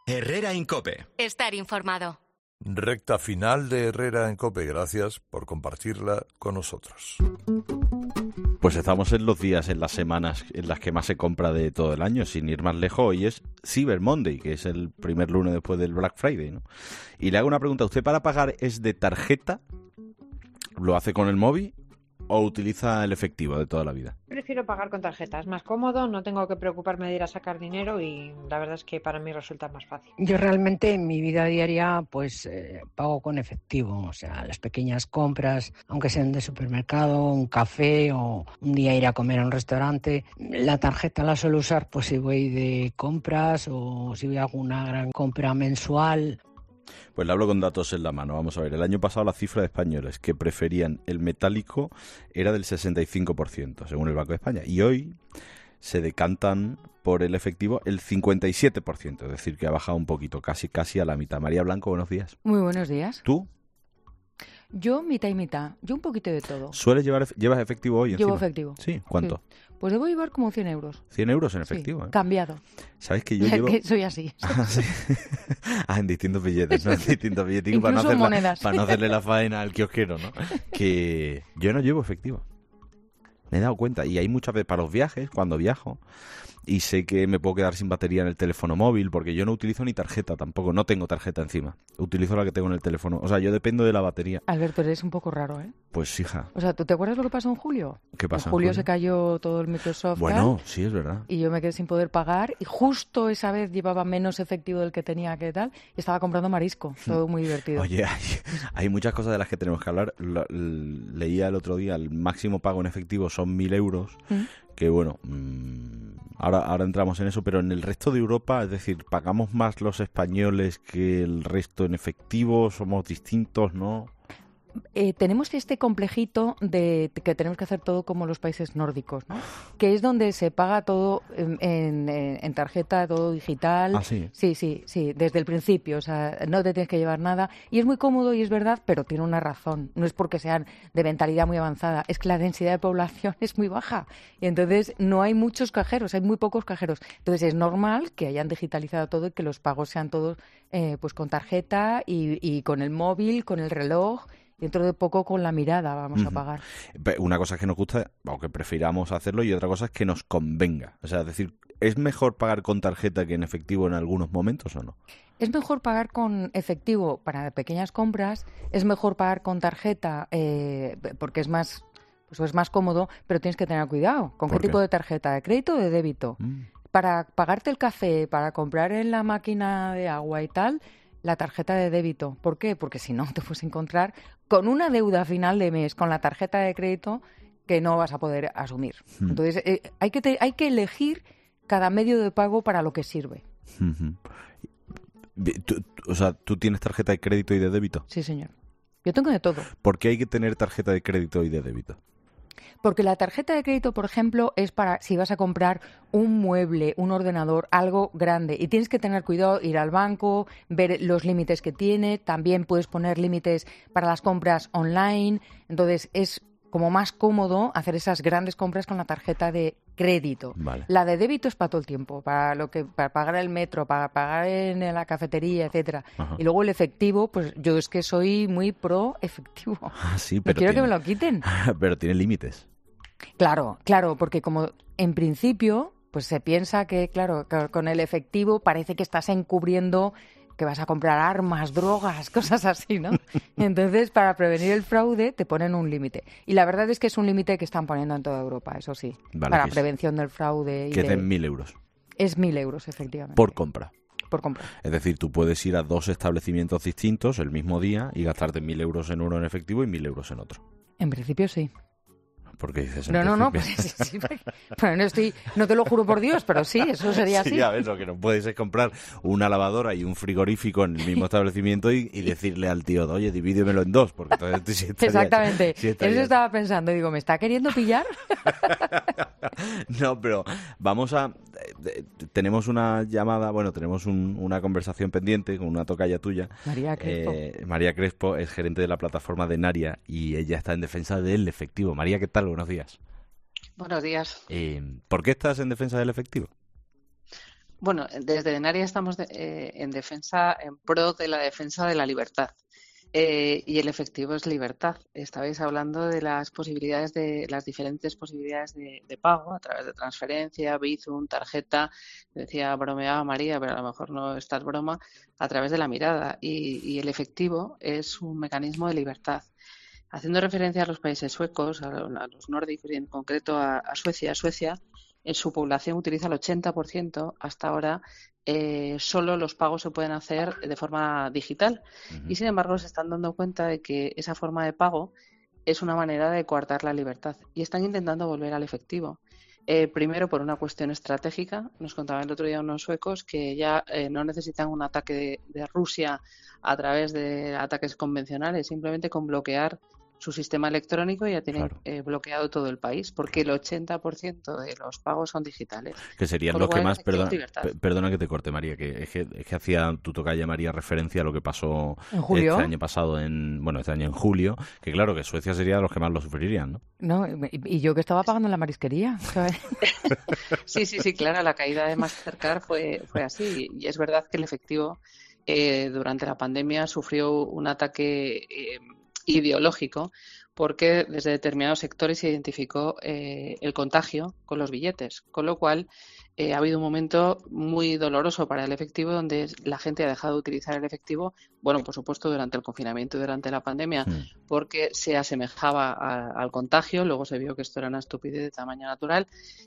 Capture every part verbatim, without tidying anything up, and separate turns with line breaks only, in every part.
Herrera en COPE.
Estar informado.
Recta final de Herrera en COPE. Gracias por compartirla con nosotros.
Pues estamos en los días, en las semanas en las que más se compra de todo el año, sin ir más lejos. Hoy es Cyber Monday, que es el primer lunes después del Black Friday, ¿no? Y le hago una pregunta. ¿Usted para pagar es de tarjeta? ¿Lo hace con el móvil o utiliza el efectivo de toda la vida?
Prefiero pagar con tarjeta, es más cómodo, no tengo que preocuparme de ir a sacar dinero y la verdad es que para mí resulta más fácil.
Yo realmente en mi vida diaria pues eh, pago con efectivo, o sea, las pequeñas compras, aunque sean de supermercado, un café o un día ir a comer a un restaurante. La tarjeta la suelo usar pues si voy de compras o si voy a alguna gran compra mensual.
Pues le hablo con datos en la mano. Vamos a ver, el año pasado la cifra de españoles que preferían el metálico era del sesenta y cinco por ciento, según el Banco de España. Y hoy se decantan por el efectivo el cincuenta y siete por ciento, es decir, que ha bajado un poquito, casi casi a la mitad. María Blanco, buenos días.
Muy buenos días.
¿Tú?
Yo mitad y mitad, yo un poquito de todo.
¿Sueles llevar, llevas efectivo hoy encima?
Llevo efectivo.
Sí, ¿cuánto?
Sí. Pues debo llevar como cien euros.
cien euros en efectivo,
Sí,
¿eh?
Cambiado.
¿Sabes que yo llevo...?
que soy así.
Ah, sí. Ah, en distintos billetes, ¿no? En distintos billetes para no,
Incluso
hacerla,
monedas.
para no hacerle la faena al kiosquero, ¿no? Que yo no llevo efectivo. Me he dado cuenta. Y hay muchas veces para los viajes, cuando viajo, y sé que me puedo quedar sin batería en el teléfono móvil, porque yo no utilizo ni tarjeta tampoco. No tengo tarjeta encima. Utilizo la que tengo en el teléfono. O sea, yo dependo de la batería.
Alberto, eres un poco raro, ¿eh?
Pues hija.
O sea, ¿tú te acuerdas lo que pasó en julio?
¿Qué pasó
En julio,
en julio?
se cayó todo el Microsoft.
Bueno,
tal,
sí, es verdad.
Y yo me quedé sin poder pagar. Y justo esa vez llevaba menos efectivo del que tenía que tal. Y estaba comprando marisco. Todo muy divertido.
Oye, hay, hay muchas cosas de las que tenemos que hablar. Lo, l- leía el otro día, el máximo pago en efectivo son mil euros.
¿Mm?
Que bueno, mmm, ahora, ahora entramos en eso, pero en el resto de Europa, es decir, ¿pagamos más los españoles que el resto en efectivo? ¿Somos distintos, no?
Eh, tenemos este complejito de que tenemos que hacer todo como los países nórdicos, ¿no? Que es donde se paga todo en, en, en tarjeta, todo digital.
¿Ah, sí?
Sí, sí, sí, desde el principio. O sea, no te tienes que llevar nada. Y es muy cómodo y es verdad, pero tiene una razón. No es porque sean de mentalidad muy avanzada, es que la densidad de población es muy baja. Y entonces no hay muchos cajeros, hay muy pocos cajeros. Entonces es normal que hayan digitalizado todo y que los pagos sean todos eh, pues con tarjeta y, y con el móvil, con el reloj. Dentro de poco con la mirada vamos uh-huh. a pagar.
Una cosa es que nos gusta, o que prefiramos hacerlo, y otra cosa es que nos convenga. O sea, es decir, ¿es mejor pagar con tarjeta que en efectivo en algunos momentos o no?
Es mejor pagar con efectivo para pequeñas compras, es mejor pagar con tarjeta eh, porque es más, pues es más cómodo, pero tienes que tener cuidado. ¿Con qué, qué tipo de tarjeta? ¿De crédito o de débito? Mm. Para pagarte el café, para comprar en la máquina de agua y tal, la tarjeta de débito. ¿Por qué? Porque si no te puedes encontrar con una deuda a final de mes con la tarjeta de crédito que no vas a poder asumir. Hmm. Entonces, eh, hay que te, hay que elegir cada medio de pago para lo que sirve.
Uh-huh. ¿Tú, tú, o sea, ¿tú tienes tarjeta de crédito y de débito?
Sí, señor. Yo tengo de todo.
¿Por qué hay que tener tarjeta de crédito y de débito?
Porque la tarjeta de crédito, por ejemplo, es para si vas a comprar un mueble, un ordenador, algo grande. Y tienes que tener cuidado, ir al banco, ver los límites que tiene. También puedes poner límites para las compras online. Entonces, es como más cómodo hacer esas grandes compras con la tarjeta de crédito.
Vale.
La de débito es para todo el tiempo, para lo que para pagar el metro, para pagar en la cafetería, etcétera. Ajá. Y luego el efectivo, pues yo es que soy muy pro efectivo.
Ah, sí, pero
no quiero
tiene...
que me lo quiten.
Pero tiene límites.
Claro, claro, porque como en principio, pues se piensa que, claro, que con el efectivo parece que estás encubriendo que vas a comprar armas, drogas, cosas así, ¿no? Entonces, para prevenir el fraude, te ponen un límite. Y la verdad es que es un límite que están poniendo en toda Europa, eso sí,
vale,
para prevención del fraude. Y
que es
de
de mil euros.
Es mil euros, efectivamente.
Por compra.
Por compra.
Es decir, tú puedes ir a dos establecimientos distintos el mismo día y gastarte mil euros en uno en efectivo y mil euros en otro.
En principio sí.
¿Por qué dices
No, no, no, pues sí, sí, pero no, estoy, no te lo juro por Dios, pero sí, eso sería
sí,
así.
Sí, a ver, lo que no puedes es comprar una lavadora y un frigorífico en el mismo establecimiento y, y decirle al tío, oye, divídemelo en dos, porque entonces sí estaría,
exactamente,
sí estaría...
eso estaba pensando, digo, ¿me está queriendo pillar?
No, pero vamos a... Eh, tenemos una llamada, bueno, tenemos un, una conversación pendiente con una tocaya tuya.
María Crespo.
Eh, María Crespo es gerente de la plataforma de Naria y ella está en defensa del efectivo. María, ¿qué tal? Buenos días.
Buenos días.
Eh, ¿Por qué estás en defensa del efectivo?
Bueno, desde Denaria estamos de, eh, en defensa, en pro de la defensa de la libertad. Eh, y el efectivo es libertad. Estabais hablando de las posibilidades de las diferentes posibilidades de, de pago a través de transferencia, Bizum, tarjeta. Decía, bromeaba María, pero a lo mejor no es tal broma, a través de la mirada. Y, y el efectivo es un mecanismo de libertad. Haciendo referencia a los países suecos, a, a los nórdicos y en concreto a, a Suecia, Suecia en su población utiliza el ochenta por ciento hasta ahora. Eh, solo los pagos se pueden hacer de forma digital. Uh-huh. Y sin embargo se están dando cuenta de que esa forma de pago es una manera de coartar la libertad y están intentando volver al efectivo. Eh, primero por una cuestión estratégica. Nos contaban el otro día unos suecos que ya eh, no necesitan un ataque de, de Rusia a través de ataques convencionales, simplemente con bloquear su sistema electrónico ya tienen claro. eh, bloqueado todo el país, porque el ochenta por ciento de los pagos son digitales.
Que serían los que más, perdona, perdona que te corte, María, que es que, es que hacía tu tocaya María referencia a lo que pasó
¿En julio?
este año pasado, en bueno, este año en julio, que claro, que Suecia sería de los que más lo sufrirían, ¿no?
No, y, y yo que estaba pagando en la marisquería, ¿sabes?
sí, sí, sí, claro, la caída de Mastercard fue, fue así, y es verdad que el efectivo eh, durante la pandemia sufrió un ataque eh, ideológico, porque desde determinados sectores se identificó eh, el contagio con los billetes, con lo cual eh, ha habido un momento muy doloroso para el efectivo donde la gente ha dejado de utilizar el efectivo, bueno, por supuesto durante el confinamiento y durante la pandemia, sí. porque se asemejaba a, al contagio, luego se vio que esto era una estupidez de tamaño natural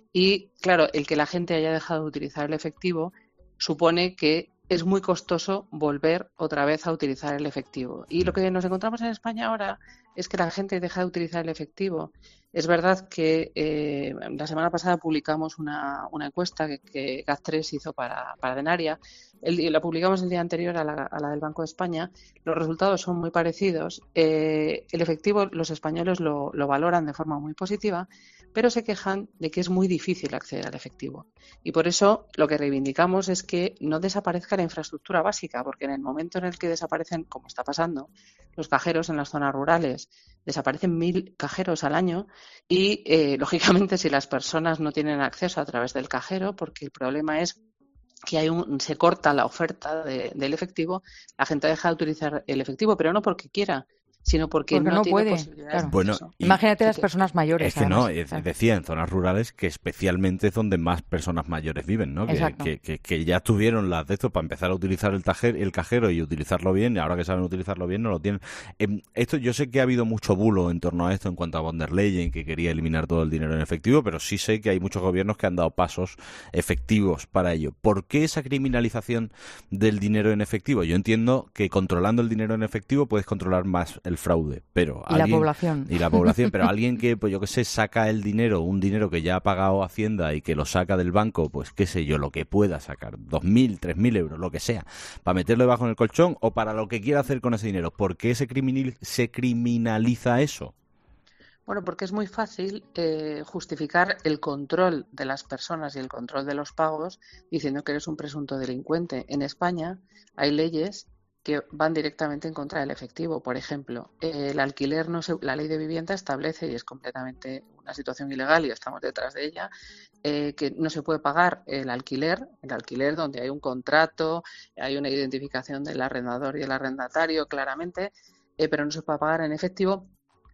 y claro, el que la gente haya dejado de utilizar el efectivo supone que es muy costoso volver otra vez a utilizar el efectivo. Y lo que nos encontramos en España ahora es que la gente deja de utilizar el efectivo. Es verdad que eh, la semana pasada publicamos una, una encuesta que, que GAT tres hizo para, para Denaria. El, la publicamos el día anterior a la, a la del Banco de España. Los resultados son muy parecidos. Eh, el efectivo los españoles lo, lo valoran de forma muy positiva, pero se quejan de que es muy difícil acceder al efectivo. Y por eso lo que reivindicamos es que no desaparezca la infraestructura básica, porque en el momento en el que desaparecen, como está pasando, los cajeros en las zonas rurales, desaparecen mil cajeros al año y, eh, lógicamente, si las personas no tienen acceso a través del cajero, porque el problema es que hay un, se corta la oferta de, del efectivo, la gente deja de utilizar el efectivo, pero no porque quiera, sino porque,
porque
no,
no
tiene
puede.
posibilidades.
Claro.
Bueno,
y, Imagínate las personas mayores.
Es que
además.
no, es, claro. decía en zonas rurales que especialmente es donde más personas mayores viven, ¿no? Que, que, que, que ya tuvieron las de estos para empezar a utilizar el, tajer, el cajero y utilizarlo bien, y ahora que saben utilizarlo bien no lo tienen. Eh, esto yo sé que ha habido mucho bulo en torno a esto en cuanto a von der Leyen, que quería eliminar todo el dinero en efectivo, pero sí sé que hay muchos gobiernos que han dado pasos efectivos para ello. ¿Por qué esa criminalización del dinero en efectivo? Yo entiendo que controlando el dinero en efectivo puedes controlar más el fraude, pero
y alguien, la población.
Y la población, pero alguien que, pues yo qué sé, saca el dinero, un dinero que ya ha pagado Hacienda y que lo saca del banco, pues qué sé yo, lo que pueda sacar, dos mil, tres mil euros, lo que sea, para meterlo debajo en el colchón o para lo que quiera hacer con ese dinero. ¿Por qué se, criminal, se criminaliza eso?
Bueno, porque es muy fácil eh, justificar el control de las personas y el control de los pagos diciendo que eres un presunto delincuente. En España hay leyes que van directamente en contra del efectivo. Por ejemplo, eh, el alquiler, no se, la ley de vivienda establece, y es completamente una situación ilegal y estamos detrás de ella, eh, que no se puede pagar el alquiler, el alquiler donde hay un contrato, hay una identificación del arrendador y el arrendatario claramente, eh, pero no se puede pagar en efectivo.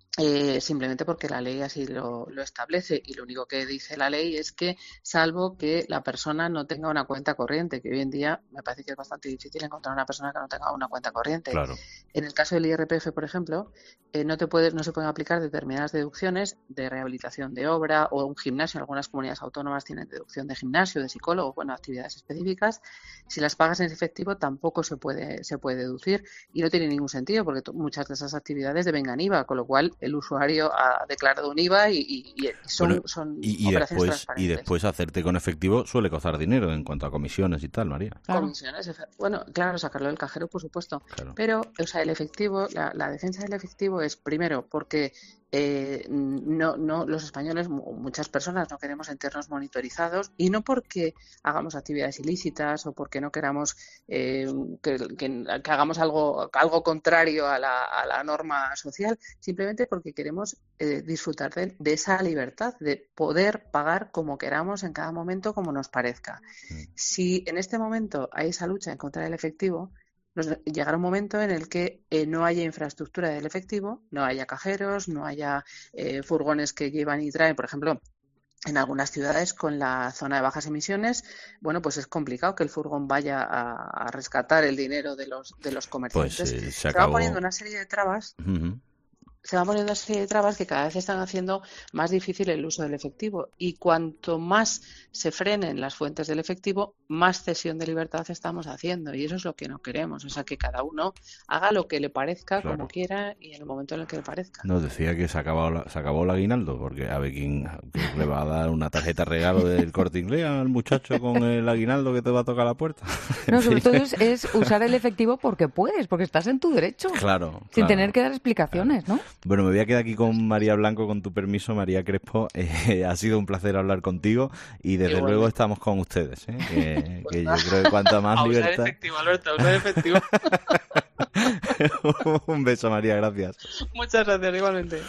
Eh, simplemente porque la ley así lo, lo establece, y lo único que dice la ley es que salvo que la persona no tenga una cuenta corriente, que hoy en día me parece que es bastante difícil encontrar una persona que no tenga una cuenta corriente.
Claro.
En el caso del I R P F, por ejemplo, eh, no te puedes, no se pueden aplicar determinadas deducciones de rehabilitación de obra o un gimnasio. Algunas comunidades autónomas tienen deducción de gimnasio, de psicólogo, bueno, actividades específicas. Si las pagas en efectivo tampoco se puede, se puede deducir y no tiene ningún sentido porque t- muchas de esas actividades devengan I V A, con lo cual el usuario ha declarado un I V A y, y, y son,
bueno,
son
y, y
operaciones
después,
transparentes.
Y después hacerte con efectivo suele costar dinero en cuanto a comisiones y tal, María.
Claro. Comisiones, bueno, claro, sacarlo del cajero, por supuesto.
Claro.
Pero, o sea, el efectivo, la, la defensa del efectivo es, primero, porque eh, no, no, los españoles, muchas personas no queremos sentirnos monitorizados, y no porque hagamos actividades ilícitas o porque no queramos eh, que, que, que hagamos algo, algo contrario a la, a la norma social, simplemente porque queremos eh, disfrutar de, de esa libertad, de poder pagar como queramos en cada momento, como nos parezca. Si en este momento hay esa lucha en contra del efectivo, nos llegará un momento en el que eh, no haya infraestructura del efectivo, no haya cajeros, no haya eh, furgones que llevan y traen, por ejemplo. En algunas ciudades con la zona de bajas emisiones, bueno, pues es complicado que el furgón vaya a, a rescatar el dinero de los de los comerciantes.
Pues, eh, se,
se
acabó...
va poniendo una serie de trabas.
Uh-huh.
Se van poniendo una serie de trabas que cada vez están haciendo más difícil el uso del efectivo. Y cuanto más se frenen las fuentes del efectivo, más cesión de libertad estamos haciendo. Y eso es lo que no queremos. O sea, que cada uno haga lo que le parezca, claro, como quiera y en el momento en el que le parezca.
Nos decía que se acabó, la, se acabó el aguinaldo, porque a ver quién, quién le va a dar una tarjeta regalo del Corte Inglés al muchacho con el aguinaldo que te va a tocar la puerta.
No, sobre todo es, es usar el efectivo porque puedes, porque estás en tu derecho.
Claro.
Sin
claro,
tener que dar explicaciones, claro, ¿no?
Bueno, me voy a quedar aquí con María Blanco, con tu permiso, María Crespo. Eh, ha sido un placer hablar contigo y desde Igual. luego estamos con ustedes, ¿eh? que, pues que yo creo que cuanta más
a
libertad...
Usar efectivo, Alberto, a usar efectivo.
Un beso, María, gracias.
Muchas gracias, igualmente.